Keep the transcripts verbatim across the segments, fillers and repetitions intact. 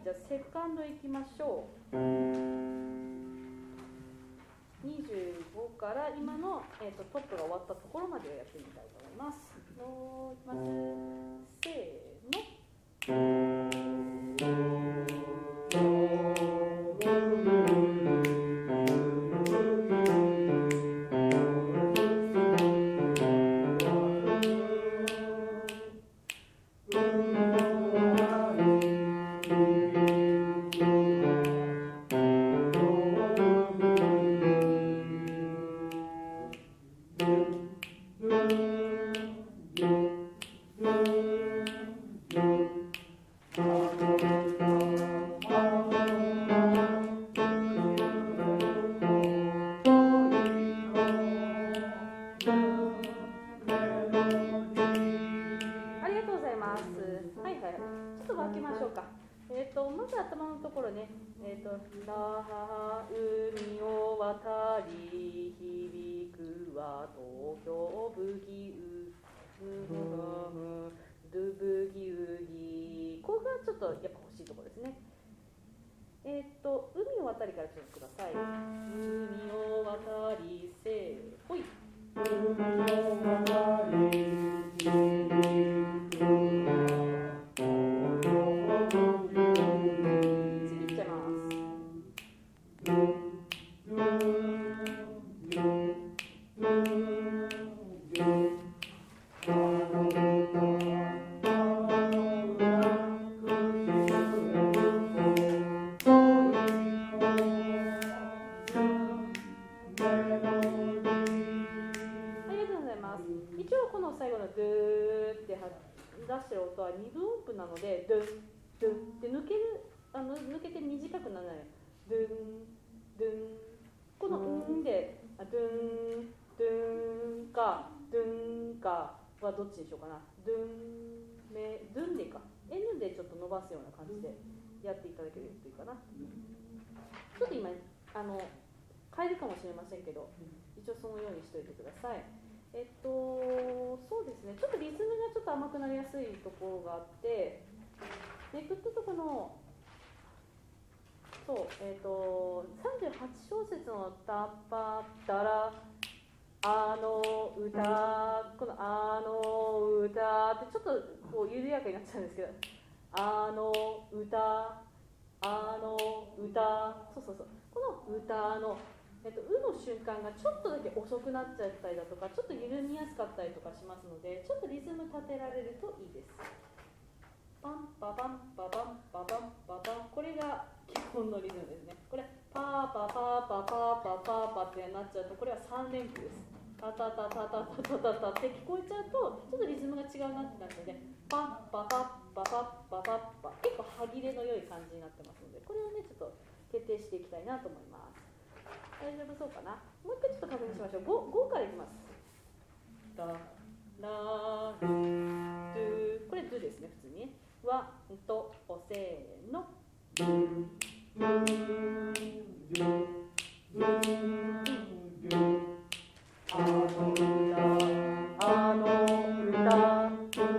じゃあセカンドいきましょう。にじゅうごから今の、えー、とトップが終わったところまでをやってみたいと思います。のいきます。せーの。ラハ海を渡り響くは東京ブギウドゥブギウギ。ここがちょっとやっぱ欲しいところですね。えっと海を渡りからちょっとください。海を渡りせーほい。海を渡り出してる音はにぶ音符なので、ドゥンドゥンって抜ける、あの抜けて短くならない。ドゥンドゥン、このうんでドゥンドゥンかドゥンかはどっちにしようかな。ドゥンメドゥンでいいか。N でちょっと伸ばすような感じでやっていただけるといいかな。ちょっと今あの変えるかもしれませんけど、一応そのようにしておいてください。えっと、そうですね、ちょっとリズムがちょっと甘くなりやすいところがあって、めくったところの、そう、えっと、さんじゅうはち小節のタッパッタラ、あの歌、このあの歌ってちょっとこう緩やかになっちゃうんですけど、あの歌、あの歌、そうそうそう、この歌の、えっと、うの瞬間がちょっとだけ遅くなっちゃったりだとか、ちょっと緩みやすかったりとかしますので、ちょっとリズム立てられるといいです。パンパパンパパンパパンパパン、これが基本のリズムですね。これパーパパパパパパパってなっちゃうと、これはさん連符です。タタタタタタタタタって聞こえちゃうと、ちょっとリズムが違うなってなるので、パンパパパパパパパ、結構歯切れの良い感じになってますので、これをねちょっと徹底していきたいなと思います。大丈夫そうかな。もう一回ちょっと確認しましょう。 ご, ごからいきます。ララドゥ、これドゥですね、普通に。ワンとおせーの。ドゥドゥドゥドゥ、あの歌あの歌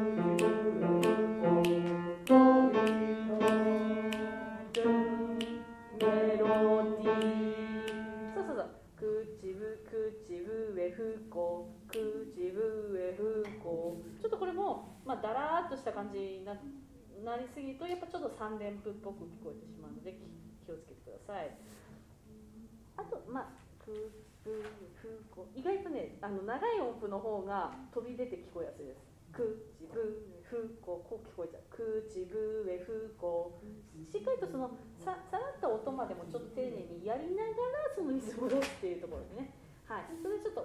メロディー、そうそうそう、口ぶ口笛吹こう、口笛吹こう。ちょっとこれもまあだらーっとした感じに な, なりすぎるとやっぱちょっと三連符っぽく聞こえてしまうので気をつけてください。あとまあ口笛吹こう、意外とねあの長い音符の方が飛び出て聞こえやすいです。口笛吹こう、こう聞こえちゃう。口笛吹こう、しっかりとその さ, さらった音までもちょっと丁寧にやりながらそのリズムを出すっていうところですね。はい、それちょっと